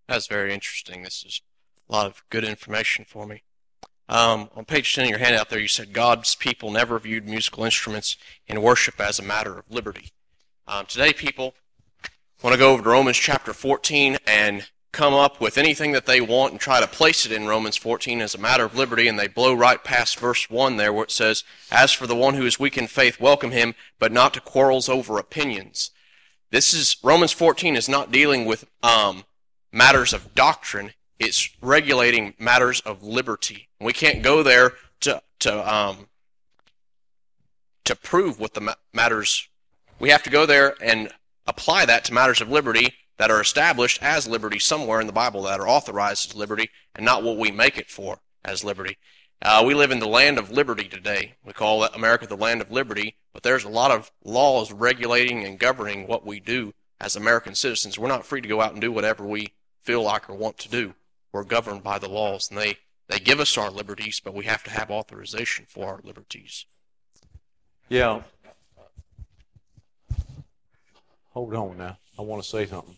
That's very interesting. This is a lot of good information for me. On page 10 of your handout there, you said God's people never viewed musical instruments in worship as a matter of liberty. Today, people want to go over to Romans chapter 14 and come up with anything that they want and try to place it in Romans 14 as a matter of liberty, and they blow right past verse 1 there where it says, "As for the one who is weak in faith, welcome him, but not to quarrels over opinions." Romans 14 is not dealing with matters of doctrine. It's regulating matters of liberty. And we can't go there to prove what the matters. We have to go there and apply that to matters of liberty that are established as liberty somewhere in the Bible, that are authorized as liberty, and not what we make it for as liberty. We live in the land of liberty today. We call America the land of liberty, but there's a lot of laws regulating and governing what we do as American citizens. We're not free to go out and do whatever we feel like or want to do. We're governed by the laws, and they give us our liberties, but we have to have authorization for our liberties. Yeah. Hold on now. I want to say something.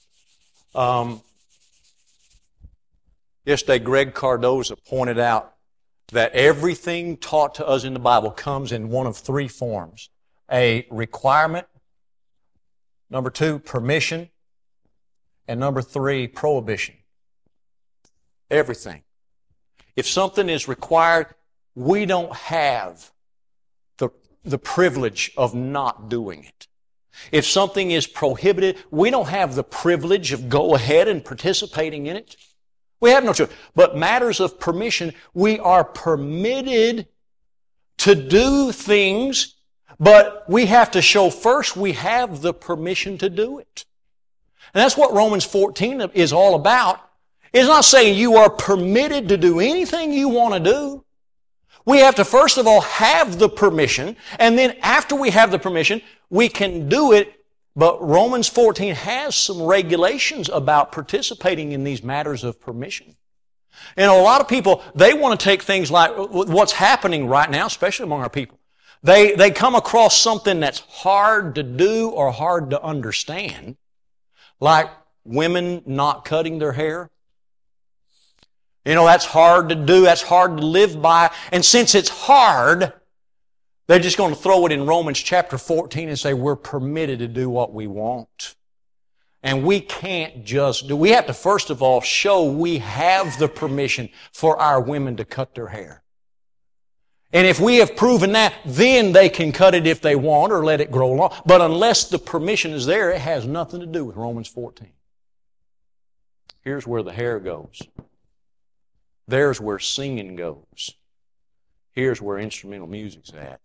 Yesterday, Greg Cardoza pointed out that everything taught to us in the Bible comes in one of three forms. A requirement, number 2, permission, and number 3, prohibition. Everything. If something is required, we don't have the privilege of not doing it. If something is prohibited, we don't have the privilege of go ahead and participating in it. We have no choice. But matters of permission, we are permitted to do things, but we have to show first we have the permission to do it. And that's what Romans 14 is all about. It's not saying you are permitted to do anything you want to do. We have to first of all have the permission, and then after we have the permission, we can do it. But Romans 14 has some regulations about participating in these matters of permission. And a lot of people, they want to take things like what's happening right now, especially among our people. They come across something that's hard to do or hard to understand, like women not cutting their hair. You know, that's hard to do, that's hard to live by. And since it's hard, they're just going to throw it in Romans chapter 14 and say we're permitted to do what we want. And we can't just do. We have to first of all show we have the permission for our women to cut their hair. And if we have proven that, then they can cut it if they want or let it grow long. But unless the permission is there, it has nothing to do with Romans 14. Here's where the hair goes. There's where singing goes. Here's where instrumental music's at.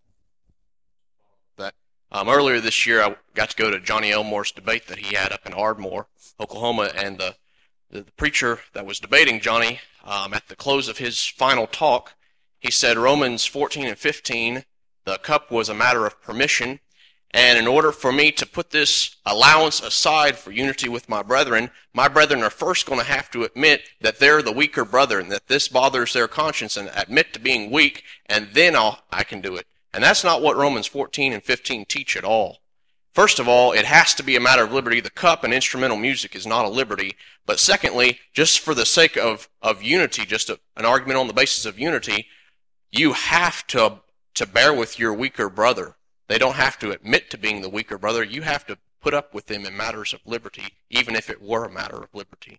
Earlier this year, I got to go to Johnny Elmore's debate that he had up in Ardmore, Oklahoma, and the preacher that was debating Johnny, at the close of his final talk, he said Romans 14 and 15, the cup was a matter of permission, and in order for me to put this allowance aside for unity with my brethren are first going to have to admit that they're the weaker brother and that this bothers their conscience and admit to being weak, and then I can do it. And that's not what Romans 14 and 15 teach at all. First of all, it has to be a matter of liberty. The cup and instrumental music is not a liberty. But secondly, just for the sake of unity, just an argument on the basis of unity, you have to bear with your weaker brother. They don't have to admit to being the weaker brother. You have to put up with them in matters of liberty, even if it were a matter of liberty.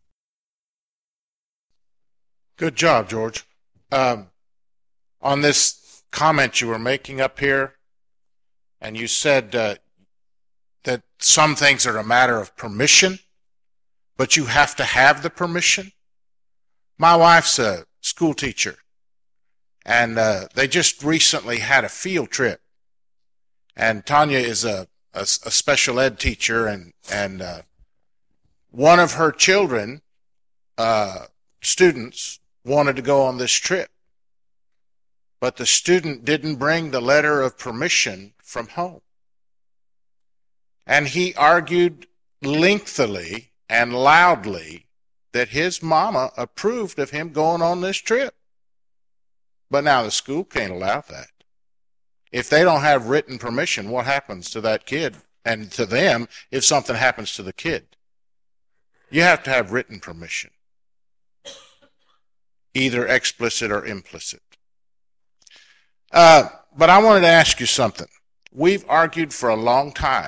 Good job, George. On this comment you were making up here, and you said that some things are a matter of permission, but you have to have the permission. My wife's a school teacher, and they just recently had a field trip. And Tanya is a special ed teacher, and one of her children, students, wanted to go on this trip. But the student didn't bring the letter of permission from home. And he argued lengthily and loudly that his mama approved of him going on this trip. But now the school can't allow that. If they don't have written permission, what happens to that kid and to them if something happens to the kid? you have to have written permission, either explicit or implicit. But I wanted to ask you something. We've argued for a long time.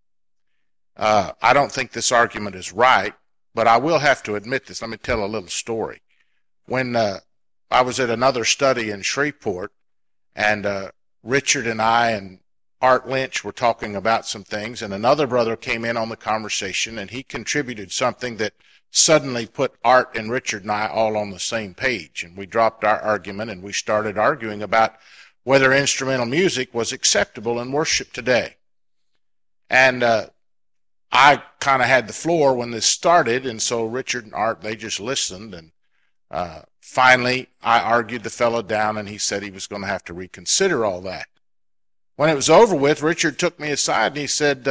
I don't think this argument is right, but I will have to admit this. Let me tell a little story. When I was at another study in Shreveport, and Richard and I and Art Lynch were talking about some things, and another brother came in on the conversation, and he contributed something that suddenly put Art and Richard and I all on the same page. And we dropped our argument, and we started arguing about whether instrumental music was acceptable in worship today. And I kind of had the floor when this started, and so Richard and Art, they just listened, and finally I argued the fellow down, and he said he was going to have to reconsider all that. When it was over with, Richard took me aside and he said,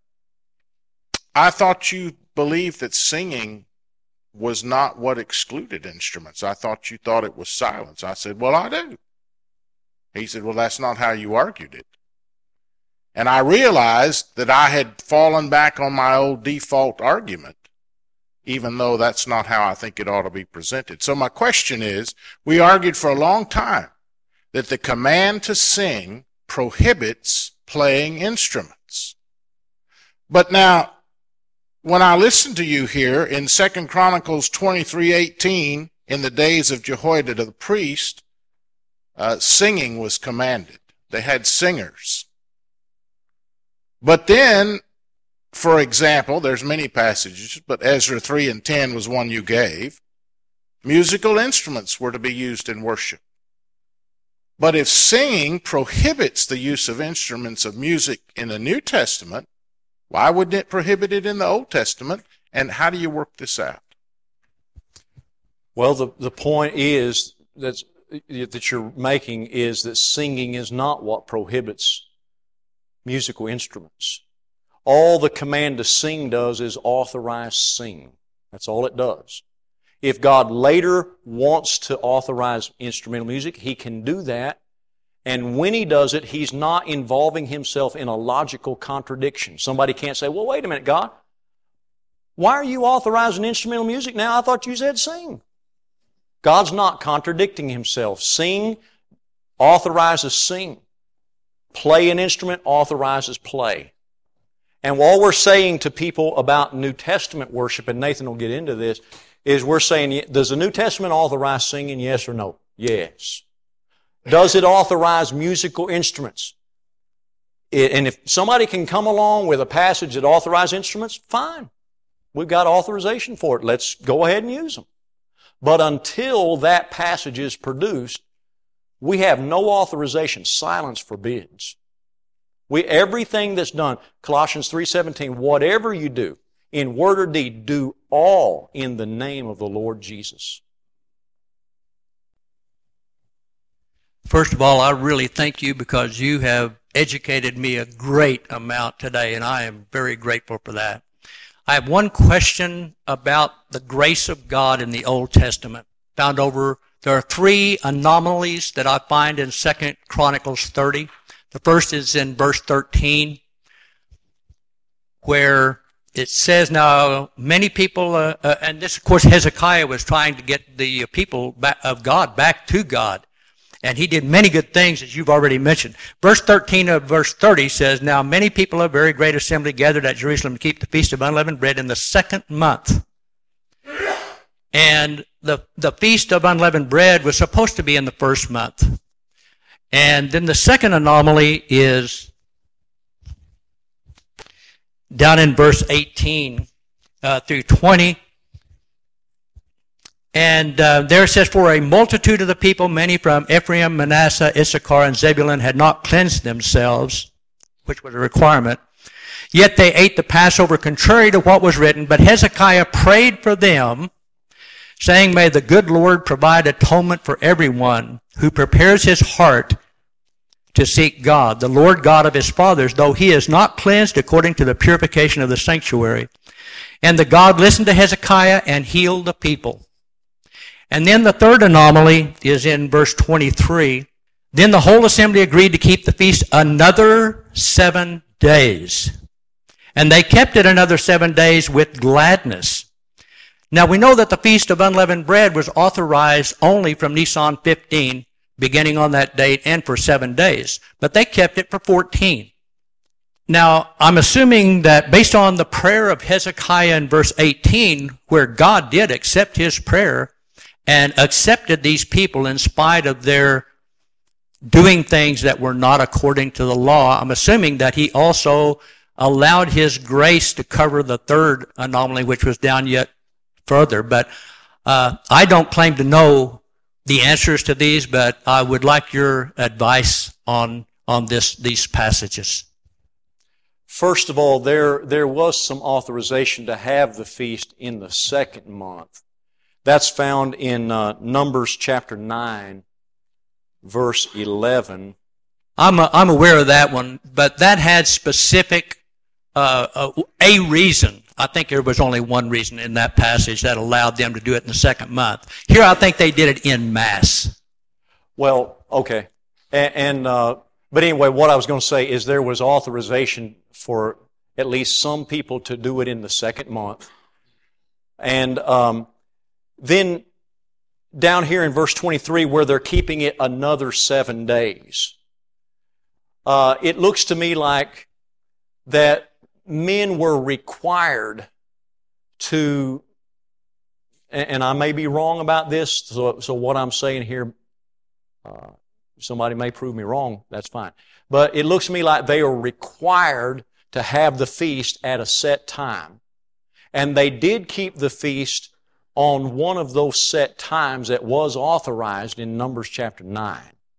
I thought you believed that singing was not what excluded instruments. I thought you thought it was silence. I said, well, I do. He said, well, that's not how you argued it. And I realized that I had fallen back on my old default argument, even though that's not how I think it ought to be presented. So my question is, we argued for a long time that the command to sing prohibits playing instruments. But now, when I listen to you here in 2 Chronicles 23:18, in the days of Jehoiada the priest, singing was commanded. They had singers. But then, for example, there's many passages, but Ezra 3:10 was one you gave. Musical instruments were to be used in worship. But if singing prohibits the use of instruments of music in the New Testament, why wouldn't it prohibit it in the Old Testament? And how do you work this out? Well, the point is that you're making is that singing is not what prohibits musical instruments. All the command to sing does is authorize sing. That's all it does. If God later wants to authorize instrumental music, He can do that. And when He does it, He's not involving Himself in a logical contradiction. Somebody can't say, well, wait a minute, God. Why are you authorizing instrumental music now? I thought you said sing. God's not contradicting Himself. Sing authorizes sing. Play an instrument authorizes play. And all we're saying to people about New Testament worship, and Nathan will get into this, is we're saying, does the New Testament authorize singing, yes or no? Yes. Does it authorize musical instruments? And if somebody can come along with a passage that authorizes instruments, fine. We've got authorization for it. Let's go ahead and use them. But until that passage is produced, we have no authorization. Silence forbids. Everything that's done, Colossians 3:17, whatever you do, in word or deed, do all in the name of the Lord Jesus. First of all, I really thank you because you have educated me a great amount today, and I am very grateful for that. I have one question about the grace of God in the Old Testament. There are three anomalies that I find in 2 Chronicles 30. The first is in verse 13, where it says, now many people, and this of course Hezekiah was trying to get the people of God back to God. And he did many good things, as you've already mentioned. Verse 13 of verse 30 says, now many people of very great assembly gathered at Jerusalem to keep the feast of unleavened bread in the second month. And the feast of unleavened bread was supposed to be in the first month. And then the second anomaly is down in verse 18 through 20. And there it says, for a multitude of the people, many from Ephraim, Manasseh, Issachar, and Zebulun had not cleansed themselves, which was a requirement. Yet they ate the Passover contrary to what was written. But Hezekiah prayed for them, saying, may the good Lord provide atonement for everyone who prepares his heart to seek God, the Lord God of his fathers, though he is not cleansed according to the purification of the sanctuary. And the God listened to Hezekiah and healed the people. And then the third anomaly is in verse 23. Then the whole assembly agreed to keep the feast another 7 days. And they kept it another 7 days with gladness, Now we know that the Feast of Unleavened Bread was authorized only from Nisan 15, beginning on that date, and for 7 days. But they kept it for 14. Now, I'm assuming that based on the prayer of Hezekiah in verse 18, where God did accept his prayer and accepted these people in spite of their doing things that were not according to the law, I'm assuming that he also allowed his grace to cover the third anomaly, which was down yet further. But I don't claim to know the answers to these, but I would like your advice on these passages. First of all, there was some authorization to have the feast in the second month. That's found in Numbers chapter 9, verse 11. I'm aware of that one, but that had specific a reason. I think there was only one reason in that passage that allowed them to do it in the second month. Here, I think they did it en masse. Well, okay. But anyway, what I was going to say is there was authorization for at least some people to do it in the second month. And then down here in verse 23, where they're keeping it another 7 days, it looks to me like that men were required to, and I may be wrong about this, so what I'm saying here, somebody may prove me wrong, that's fine. But it looks to me like they are required to have the feast at a set time. And they did keep the feast on one of those set times that was authorized in Numbers chapter 9.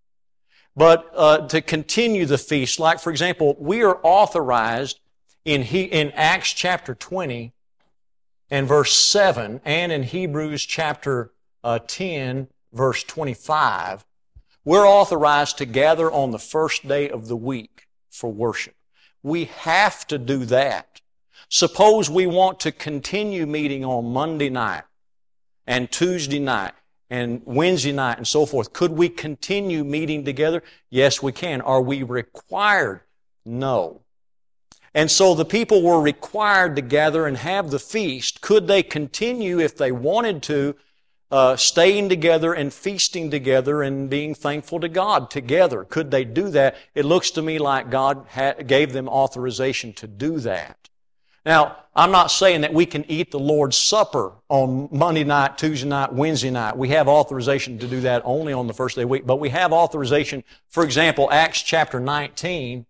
But to continue the feast, like for example, we are authorized in Acts chapter 20 and verse 7, and in Hebrews chapter 10, verse 25, we're authorized to gather on the first day of the week for worship. We have to do that. Suppose we want to continue meeting on Monday night and Tuesday night and Wednesday night and so forth. Could we continue meeting together? Yes, we can. Are we required? No. And so the people were required to gather and have the feast. Could they continue if they wanted to, staying together and feasting together and being thankful to God together? Could they do that? It looks to me like God gave them authorization to do that. Now, I'm not saying that we can eat the Lord's Supper on Monday night, Tuesday night, Wednesday night. We have authorization to do that only on the first day of the week. But we have authorization, for example, Acts chapter 19,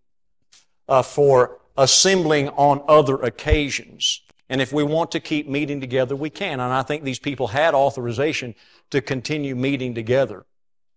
for assembling on other occasions. And if we want to keep meeting together, we can. And I think these people had authorization to continue meeting together.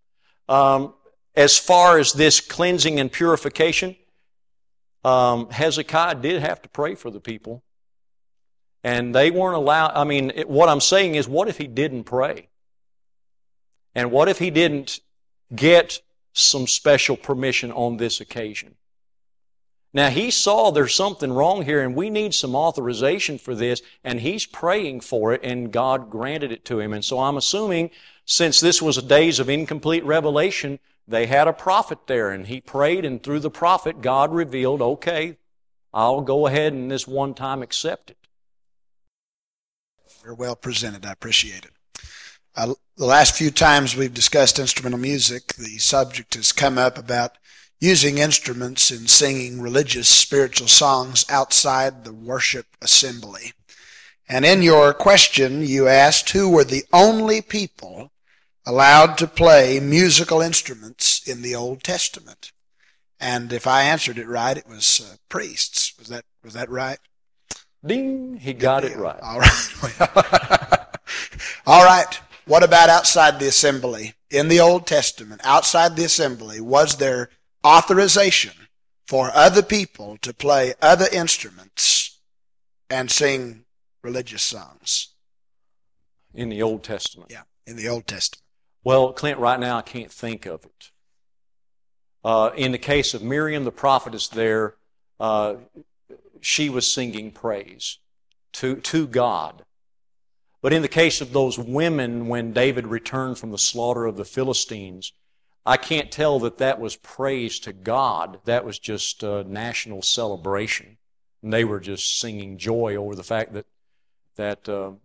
As far as this cleansing and purification, Hezekiah did have to pray for the people. And they weren't allowed, what I'm saying is, what if he didn't pray? And what if he didn't get some special permission on this occasion? Now, he saw there's something wrong here and we need some authorization for this, and he's praying for it, and God granted it to him. And so I'm assuming, since this was days of incomplete revelation, they had a prophet there, and he prayed, and through the prophet, God revealed, okay, I'll go ahead and this one time accept it. Very well presented. I appreciate it. The last few times we've discussed instrumental music, the subject has come up about using instruments in singing religious, spiritual songs outside the worship assembly. And in your question, you asked who were the only people allowed to play musical instruments in the Old Testament. And if I answered it right, it was priests. Was that right? Ding! He got it right. All right. All right. What about outside the assembly? In the Old Testament, outside the assembly, was there authorization for other people to play other instruments and sing religious songs? In the Old Testament? Yeah, in the Old Testament. Well, Clint, right now I can't think of it. In the case of Miriam the prophetess there, she was singing praise to God. But in the case of those women, when David returned from the slaughter of the Philistines, I can't tell that was praise to God. That was just a national celebration. And they were just singing joy over the fact that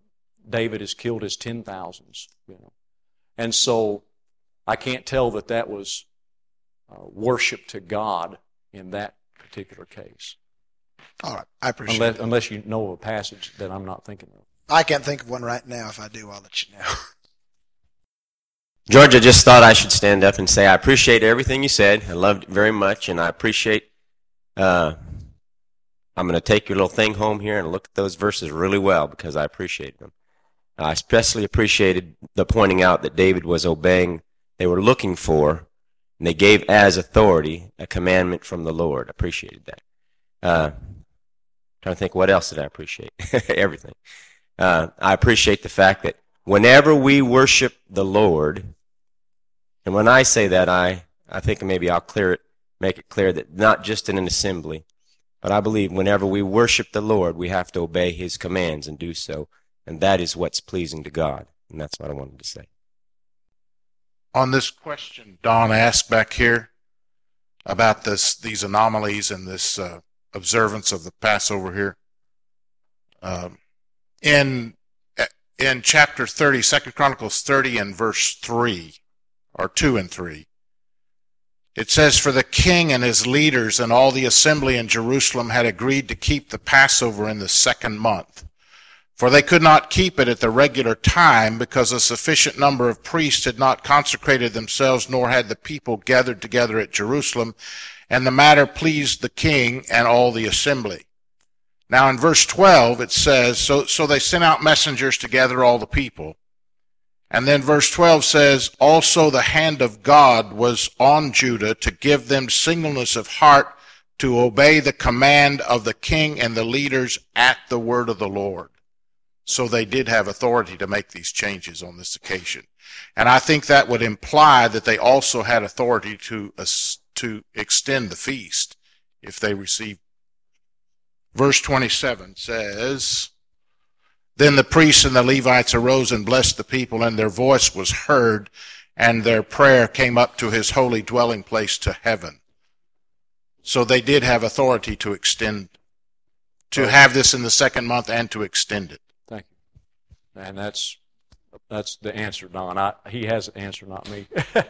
David has killed his 10,000s. And so I can't tell that that was worship to God in that particular case. All right, I appreciate it. Unless you know of a passage that I'm not thinking of. I can't think of one right now. If I do, I'll let you know. George, I just thought I should stand up and say I appreciate everything you said. I loved it very much, and I appreciate, I'm going to take your little thing home here and look at those verses really well because I appreciate them. I especially appreciated the pointing out that David was obeying, they were looking for, and they gave as authority a commandment from the Lord. I appreciated that. Trying to think what else did I appreciate? Everything. I appreciate the fact that whenever we worship the Lord, and when I say that, I think maybe I'll make it clear that not just in an assembly, but I believe whenever we worship the Lord, we have to obey His commands and do so, and that is what's pleasing to God, and that's what I wanted to say. On this question Don asked back here about these anomalies and this observance of the Passover here, in chapter 30, 2 Chronicles 30 and verse 3, or 2 and 3, it says, "For the king and his leaders and all the assembly in Jerusalem had agreed to keep the Passover in the 2nd month. For they could not keep it at the regular time because a sufficient number of priests had not consecrated themselves, nor had the people gathered together at Jerusalem. And the matter pleased the king and all the assembly." Now in verse 12 it says, so they sent out messengers to gather all the people. And then verse 12 says, "Also the hand of God was on Judah to give them singleness of heart to obey the command of the king and the leaders at the word of the Lord." So they did have authority to make these changes on this occasion. And I think that would imply that they also had authority to extend the feast if they received. Verse 27 says, "Then the priests and the Levites arose and blessed the people, and their voice was heard, and their prayer came up to His holy dwelling place to heaven." So they did have authority to extend, to have this in the 2nd month and to extend it. Thank you. And that's the answer, Don. He has an answer, not me.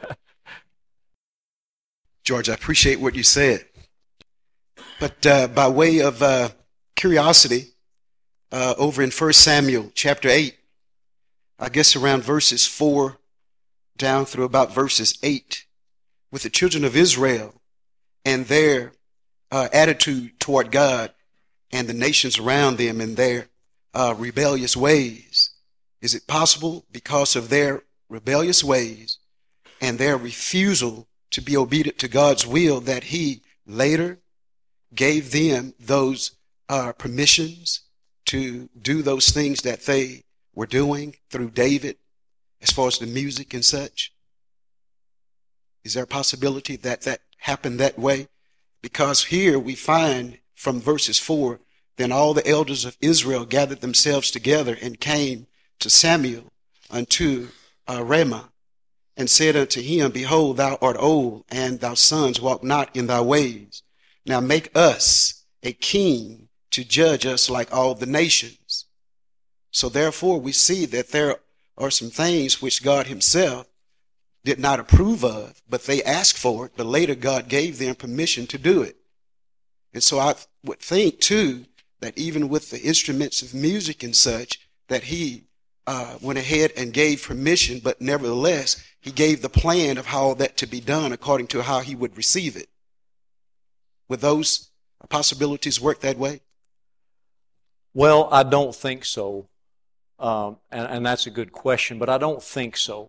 George, I appreciate what you said. But by way of curiosity, over in 1 Samuel chapter 8, I guess around verses 4 down through about verses 8, with the children of Israel and their attitude toward God and the nations around them and their rebellious ways. Is it possible because of their rebellious ways and their refusal to be obedient to God's will that He later gave them those permissions to do those things that they were doing through David as far as the music and such? Is there a possibility that that happened that way? Because here we find from verses 4, "Then all the elders of Israel gathered themselves together and came to Samuel unto Ramah, and said unto him, Behold, thou art old, and thy sons walk not in thy ways. Now make us a king to judge us like all the nations." So therefore we see that there are some things which God Himself did not approve of, but they asked for it, but later God gave them permission to do it. And so I would think too that even with the instruments of music and such, that He went ahead and gave permission, but nevertheless He gave the plan of how that to be done according to how He would receive it. Would those possibilities work that way? Well, I don't think so. And that's a good question, but I don't think so.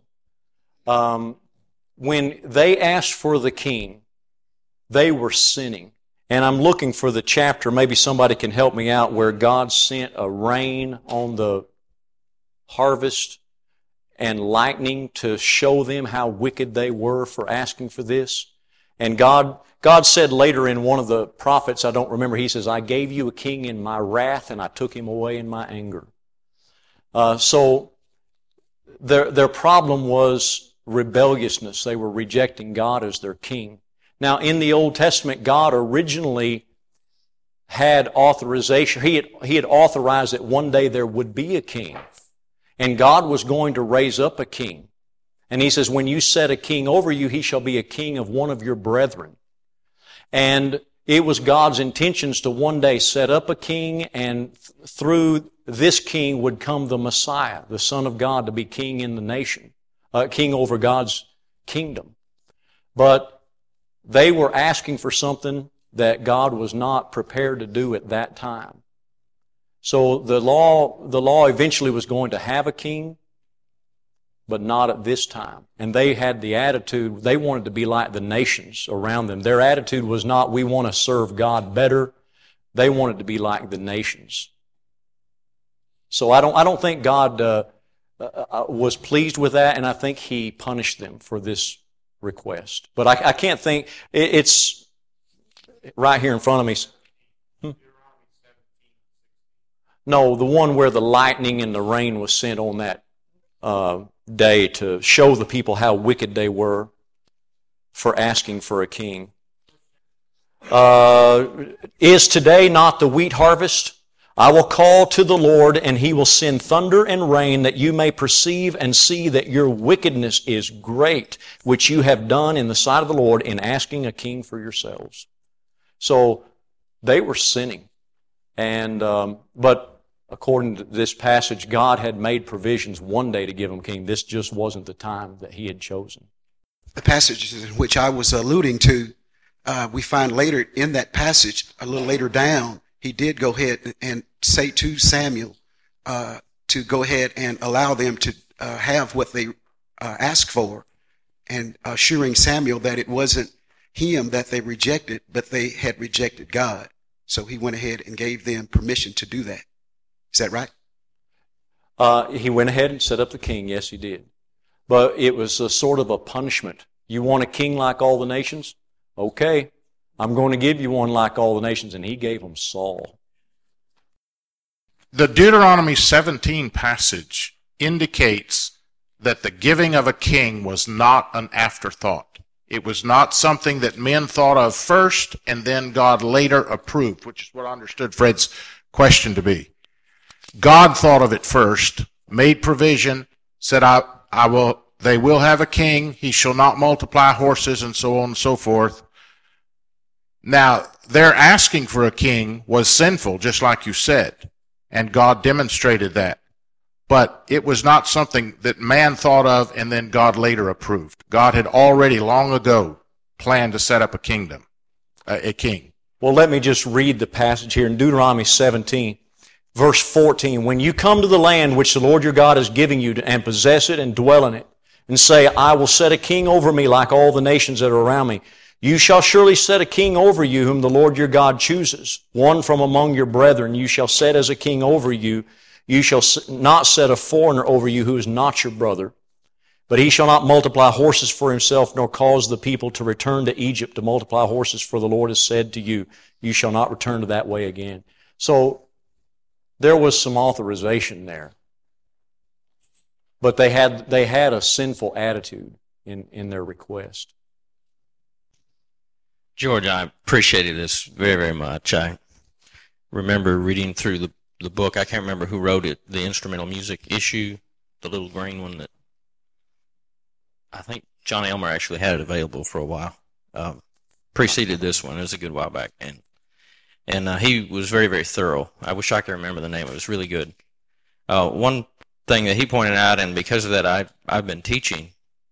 When they asked for the king, they were sinning. And I'm looking for the chapter, maybe somebody can help me out, where God sent a rain on the harvest and lightning to show them how wicked they were for asking for this. And God said later in one of the prophets, I don't remember, He says, "I gave you a king in my wrath, and I took him away in my anger." So their problem was rebelliousness. They were rejecting God as their king. Now, in the Old Testament, God originally had authorization. He had authorized that one day there would be a king. And God was going to raise up a king. And he says, when you set a king over you, he shall be a king of one of your brethren. And it was God's intentions to one day set up a king, and through this king would come the Messiah, the Son of God, to be king in the nation, king over God's kingdom. But they were asking for something that God was not prepared to do at that time. So the law eventually was going to have a king, but not at this time. And they had the attitude, they wanted to be like the nations around them. Their attitude was not, we want to serve God better. They wanted to be like the nations. So I don't think God was pleased with that, and I think He punished them for this request. But I can't think, it's right here in front of me. No, the one where the lightning and the rain was sent on that day to show the people how wicked they were for asking for a king. Is today not the wheat harvest? I will call to the Lord, and He will send thunder and rain, that you may perceive and see that your wickedness is great, which you have done in the sight of the Lord in asking a king for yourselves. So they were sinning. And but according to this passage, God had made provisions one day to give them a king. This just wasn't the time that He had chosen. The passages in which I was alluding to, we find later in that passage, a little later down, He did go ahead and say to Samuel to go ahead and allow them to have what they asked for, and assuring Samuel that it wasn't him that they rejected, but they had rejected God. So He went ahead and gave them permission to do that. Is that right? He went ahead and set up the king. Yes, He did. But it was a sort of a punishment. You want a king like all the nations? Okay, I'm going to give you one like all the nations. And He gave them Saul. The Deuteronomy 17 passage indicates that the giving of a king was not an afterthought. It was not something that men thought of first and then God later approved, which is what I understood Fred's question to be. God thought of it first, made provision, said, they will have a king, he shall not multiply horses, and so on and so forth. Now, their asking for a king was sinful, just like you said, and God demonstrated that. But it was not something that man thought of and then God later approved. God had already long ago planned to set up a kingdom, a king. Well, let me just read the passage here in Deuteronomy 17. Verse 14, when you come to the land which the Lord your God is giving you and possess it and dwell in it, and say, I will set a king over me like all the nations that are around me, you shall surely set a king over you whom the Lord your God chooses, one from among your brethren you shall set as a king over you. You shall not set a foreigner over you who is not your brother. But he shall not multiply horses for himself, nor cause the people to return to Egypt to multiply horses, for the Lord has said to you, you shall not return to that way again. So, there was some authorization there. But they had a sinful attitude in their request. George, I appreciated this very, very much. I remember reading through the book. I can't remember who wrote it, the instrumental music issue, the little green one that I think John Elmer actually had it available for a while. Preceded this one. It was a good while back. And he was very, very thorough. I wish I could remember the name. It was really good. One thing that he pointed out, and because of that I've been teaching,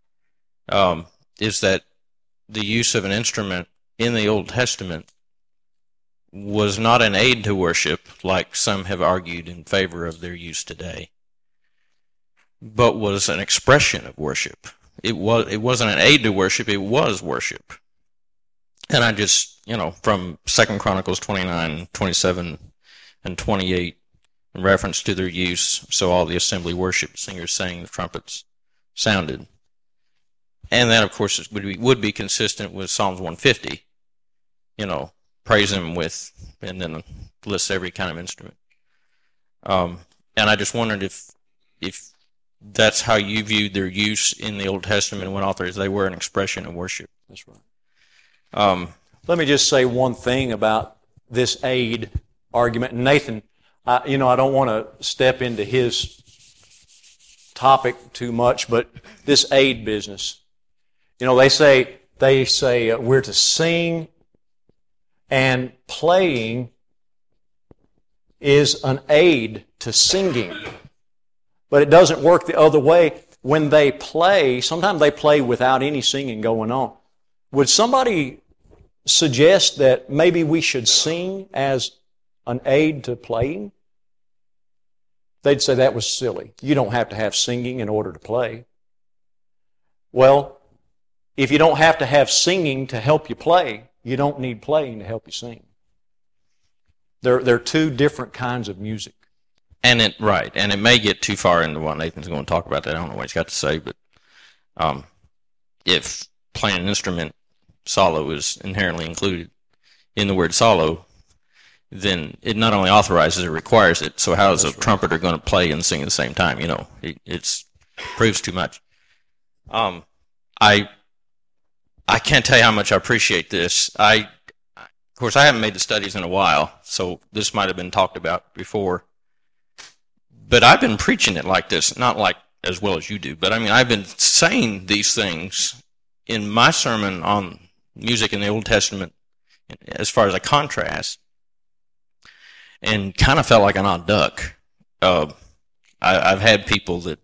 is that the use of an instrument in the Old Testament was not an aid to worship, like some have argued in favor of their use today, but was an expression of worship. It wasn't an aid to worship, it was worship. And I just, from 2 Chronicles 29, 27, and 28, in reference to their use, so all the assembly worship, singers sang, the trumpets sounded. And that, of course, would be consistent with Psalms 150, praise Him with, and then lists every kind of instrument. And I just wondered if that's how you viewed their use in the Old Testament and went off there, as they were an expression of worship. That's right. Let me just say one thing about this aid argument. Nathan, I don't want to step into his topic too much, but this aid business. You know, they say we're to sing, and playing is an aid to singing. But it doesn't work the other way. When they play, sometimes they play without any singing going on. Would somebody suggest that maybe we should sing as an aid to playing? They'd say that was silly. You don't have to have singing in order to play. Well, if you don't have to have singing to help you play, you don't need playing to help you sing. They're two different kinds of music. And it may get too far into what Nathan's going to talk about. That I don't know what he's got to say, but if playing an instrument solo is inherently included in the word solo, then it not only authorizes it, requires it. So how is a trumpeter going to play and sing at the same time? You know, it proves too much. I can't tell you how much I appreciate this. Of course, I haven't made the studies in a while, so this might have been talked about before. But I've been preaching it like this, not like as well as you do, but I mean, I've been saying these things in my sermon on music in the Old Testament as far as a contrast, and kind of felt like an odd duck. I've had people that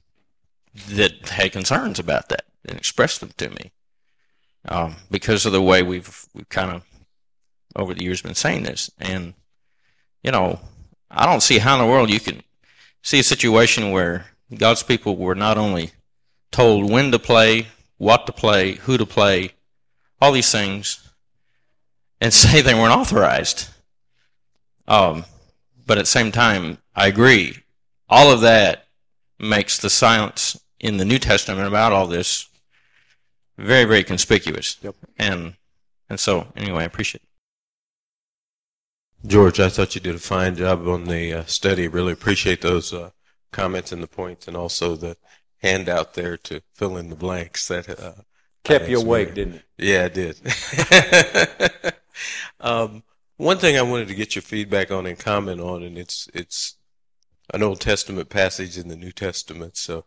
had concerns about that and expressed them to me because of the way we've kind of over the years been saying this. And, you know, I don't see how in the world you can see a situation where God's people were not only told when to play, what to play, who to play, all these things, and say they weren't authorized. But at the same time, I agree. All of that makes the silence in the New Testament about all this very, very conspicuous. Yep. And so, anyway, I appreciate it. George, I thought you did a fine job on the study. Really appreciate those comments and the points, and also the handout there to fill in the blanks. That kept you awake, didn't it? Yeah, it did. One thing I wanted to get your feedback on and comment on, and it's an Old Testament passage in the New Testament. So,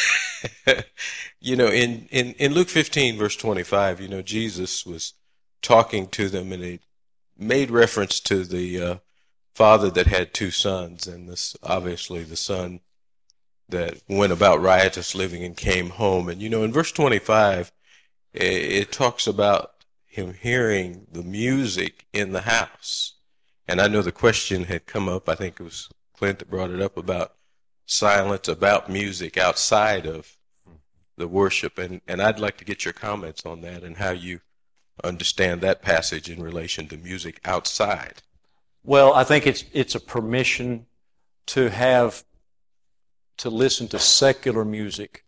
you know, in Luke 15, verse 25, you know, Jesus was talking to them, and he made reference to the father that had two sons, and this obviously the son that went about riotous living and came home. And, you know, in verse 25, it talks about him hearing the music in the house. And I know the question had come up, I think it was Clint that brought it up, about silence, about music outside of the worship. And I'd like to get your comments on that and how you understand that passage in relation to music outside. Well, I think it's a permission to listen to secular music.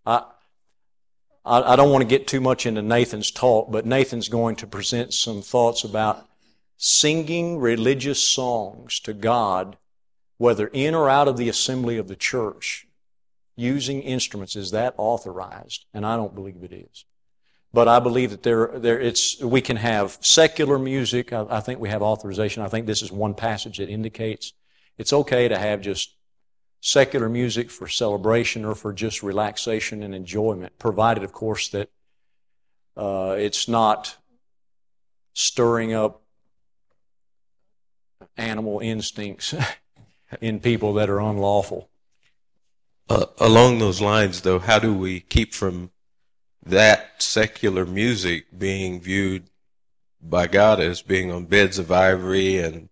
I don't want to get too much into Nathan's talk, but Nathan's going to present some thoughts about singing religious songs to God, whether in or out of the assembly of the church, using instruments. Is that authorized? And I don't believe it is. But I believe that we can have secular music. I think we have authorization. I think this is one passage that indicates it's okay to have just secular music for celebration or for just relaxation and enjoyment, provided, of course, that it's not stirring up animal instincts in people that are unlawful. Along those lines, though, how do we keep from that secular music being viewed by God as being on beds of ivory and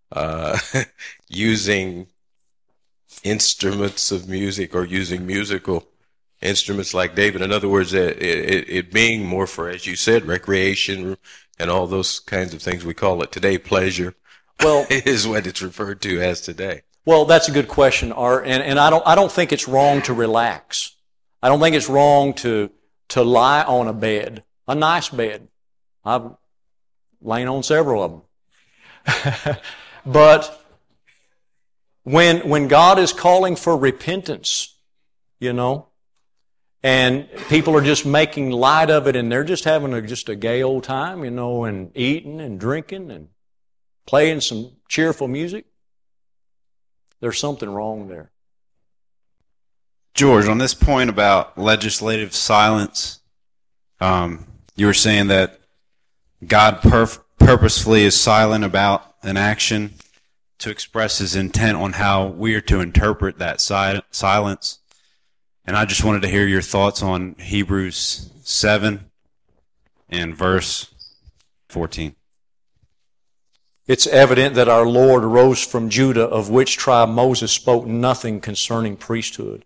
using instruments of music or using musical instruments like David? In other words, it being more for, as you said, recreation and all those kinds of things we call it today, pleasure. Well, is what it's referred to as today. Well, that's a good question, Art, and I don't think it's wrong to relax. I don't think it's wrong to lie on a bed, a nice bed. I've lain on several of them. But when God is calling for repentance, you know, and people are just making light of it and they're just having just a gay old time, you know, and eating and drinking and playing some cheerful music, there's something wrong there. George, on this point about legislative silence, you were saying that God purposefully is silent about an action to express his intent on how we are to interpret that silence. And I just wanted to hear your thoughts on Hebrews 7 and verse 14. It's evident that our Lord arose from Judah, of which tribe Moses spoke nothing concerning priesthood.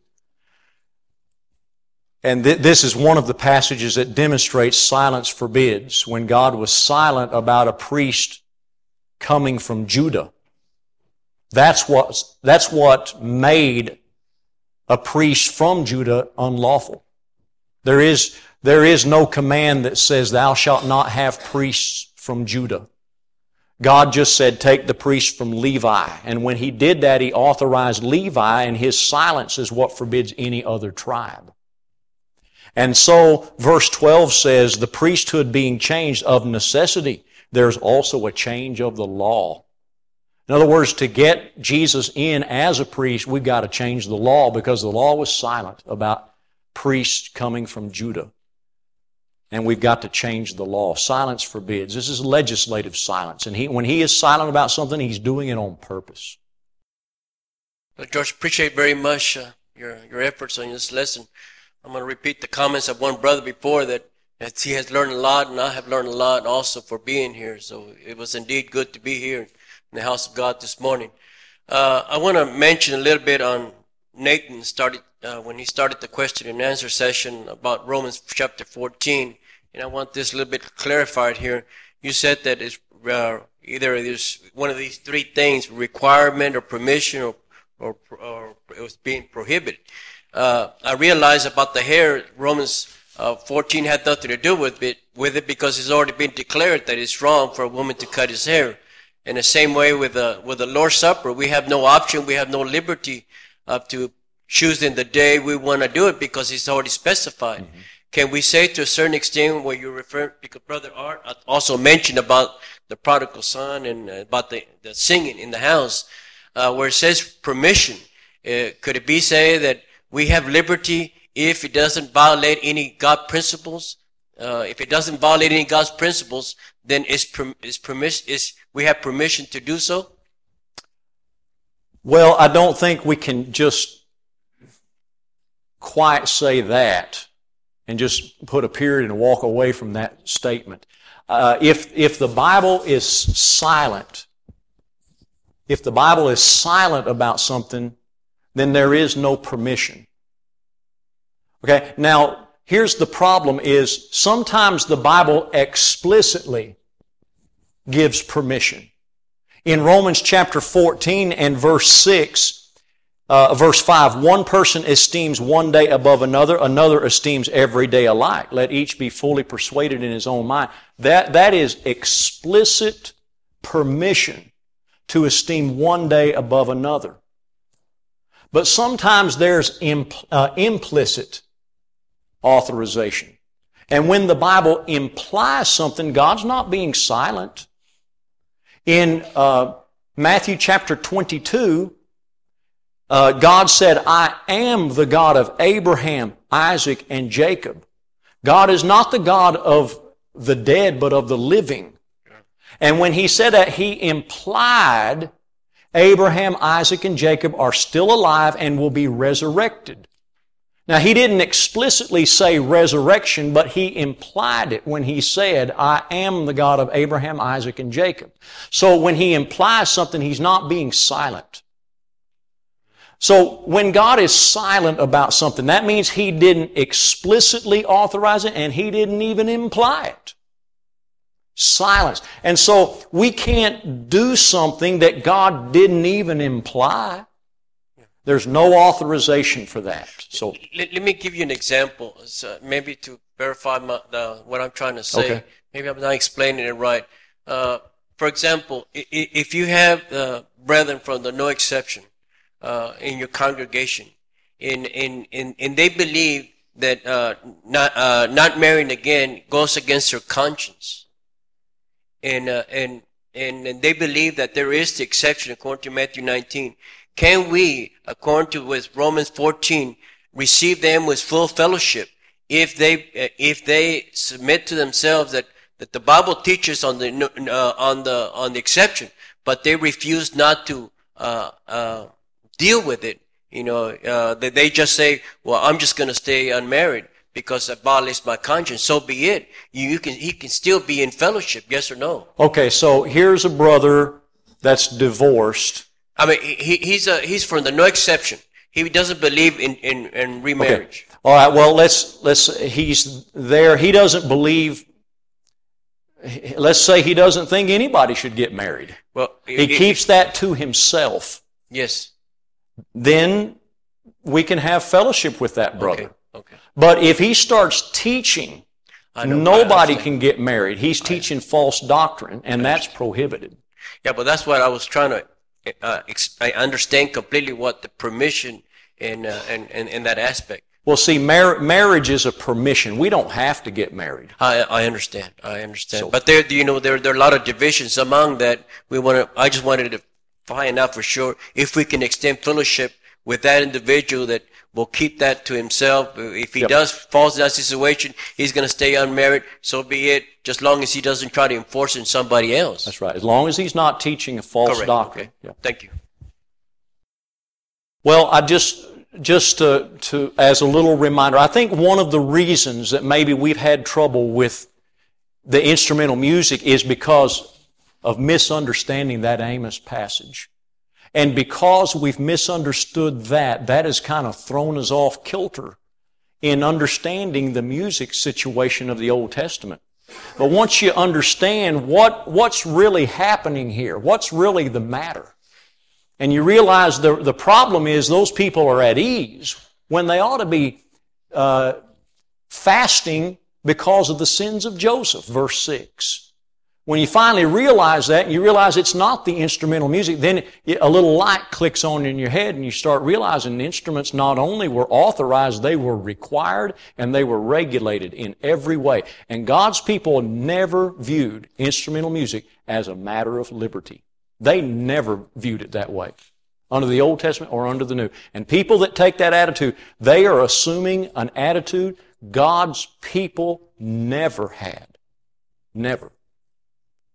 And this is one of the passages that demonstrates silence forbids, when God was silent about a priest coming from Judah. That's what made a priest from Judah unlawful. There is no command that says, thou shalt not have priests from Judah. God just said, take the priest from Levi. And when he did that, he authorized Levi, and his silence is what forbids any other tribe. And so, verse 12 says, the priesthood being changed of necessity, there's also a change of the law. In other words, to get Jesus in as a priest, we've got to change the law, because the law was silent about priests coming from Judah. And we've got to change the law. Silence forbids. This is legislative silence. And when he is silent about something, he's doing it on purpose. George, appreciate very much your efforts on this lesson. I'm going to repeat the comments of one brother before that he has learned a lot, and I have learned a lot also for being here. So it was indeed good to be here in the house of God this morning. I want to mention a little bit on Nathan when he started the question and answer session about Romans chapter 14. And I want this a little bit clarified here. You said that it's either there's one of these three things, requirement or permission or it was being prohibited. I realize about the hair, Romans 14 had nothing to do with it because it's already been declared that it's wrong for a woman to cut his hair. In the same way with the Lord's Supper, we have no option, we have no liberty to choosing the day we want to do it because it's already specified. Mm-hmm. Can we say to a certain extent where you refer, because Brother Art also mentioned about the prodigal son and about the singing in the house, where it says permission, could it be say that we have liberty if it doesn't violate any God principles? If it doesn't violate any God's principles, then we have permission to do so? Well, I don't think we can just quite say that and just put a period and walk away from that statement. If the Bible is silent, about something, then there is no permission. Okay? Now, here's the problem is sometimes the Bible explicitly gives permission. In Romans chapter 14 and verse 5, one person esteems one day above another, another esteems every day alike. Let each be fully persuaded in his own mind. That is explicit permission to esteem one day above another. But sometimes there's implicit authorization. And when the Bible implies something, God's not being silent. In Matthew chapter 22, God said, I am the God of Abraham, Isaac, and Jacob. God is not the God of the dead, but of the living. And when he said that, he implied Abraham, Isaac, and Jacob are still alive and will be resurrected. Now, he didn't explicitly say resurrection, but he implied it when he said, I am the God of Abraham, Isaac, and Jacob. So when he implies something, he's not being silent. So when God is silent about something, that means he didn't explicitly authorize it and he didn't even imply it. Silence. And so we can't do something that God didn't even imply. There's no authorization for that. So let me give you an example, maybe to verify what I'm trying to say. Okay. Maybe I'm not explaining it right. For example, if you have brethren from the No Exception in your congregation, and they believe that not marrying again goes against their conscience, and they believe that there is the exception according to Matthew 19. Can we, according to with Romans 14, receive them with full fellowship. If they submit to themselves that the Bible teaches on the exception, but they refuse not to deal with it. They just say, "Well, I'm just going to stay unmarried because it violates my conscience." So be it. He can still be in fellowship. Yes or no? Okay, so here's a brother that's divorced. I mean, he's from the no exception. He doesn't believe in remarriage. Okay. All right. Well, he's there. He doesn't believe. Let's say he doesn't think anybody should get married. Well, he keeps that to himself. Yes. Then we can have fellowship with that brother. Okay. But if he starts teaching, nobody can get married. He's teaching false doctrine, and that's prohibited. Yeah, but that's what I was trying to. I understand completely what the permission in that aspect. Well, see, marriage is a permission. We don't have to get married. I understand. So, but there are a lot of divisions among that. I just wanted to find out for sure if we can extend fellowship with that individual that will keep that to himself. If he falls in that situation, he's going to stay unmarried. So be it. Just long as he doesn't try to enforce it on somebody else. That's right. As long as he's not teaching a false doctrine. Okay. Yeah. Thank you. Well, I just to as a little reminder, I think one of the reasons that maybe we've had trouble with the instrumental music is because of misunderstanding that Amos passage. And because we've misunderstood that has kind of thrown us off kilter in understanding the music situation of the Old Testament. But once you understand what's really happening here, what's really the matter, and you realize the problem is those people are at ease when they ought to be fasting because of the sins of Joseph, verse 6. When you finally realize that, and you realize it's not the instrumental music, then a little light clicks on in your head and you start realizing the instruments not only were authorized, they were required and they were regulated in every way. And God's people never viewed instrumental music as a matter of liberty. They never viewed it that way, under the Old Testament or under the New. And people that take that attitude, they are assuming an attitude God's people never had. Never.